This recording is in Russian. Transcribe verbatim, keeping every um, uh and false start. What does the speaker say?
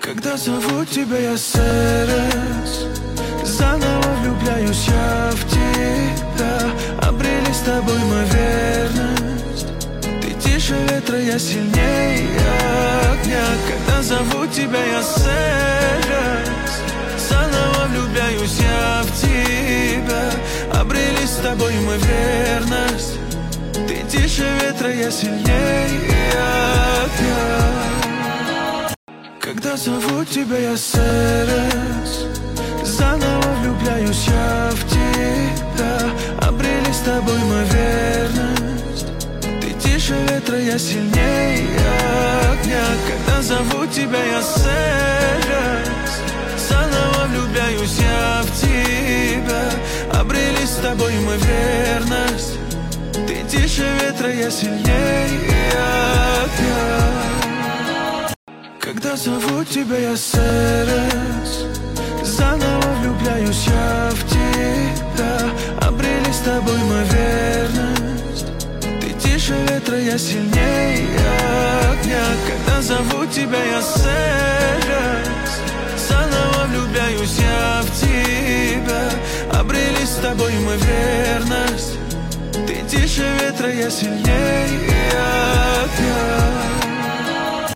Когда зовут тебя я Серес, заново влюбляюсь я в тебя. Обрели с тобой мы верность. Ты тише ветра, я сильнее огня. Когда зовут тебя я Серес, заново влюбляюсь я в тебя. Обрели с тобой мы верность. Ты тише ветра, я сильнее огня. Когда зовут тебя я Серес, заново влюбляюсь я в тебя. Обрели с тобой мы верность. Ты тише ветра, я сильнее огня. Когда зовут тебя я Серес, заново влюбляюсь я в тебя. Обрели с тобой мы верность. Ты тише ветра, я сильнее огня. Когда зовут тебя я Серес, заново влюбляюсь я в тебя. Обрели с тобой мы верность. Ты тише ветра, я сильнее огня. Когда зовут тебя я Серес, заново влюбляюсь я в тебя. Обрели с тобой мы верность. Ты тише ветра, я сильнее огня.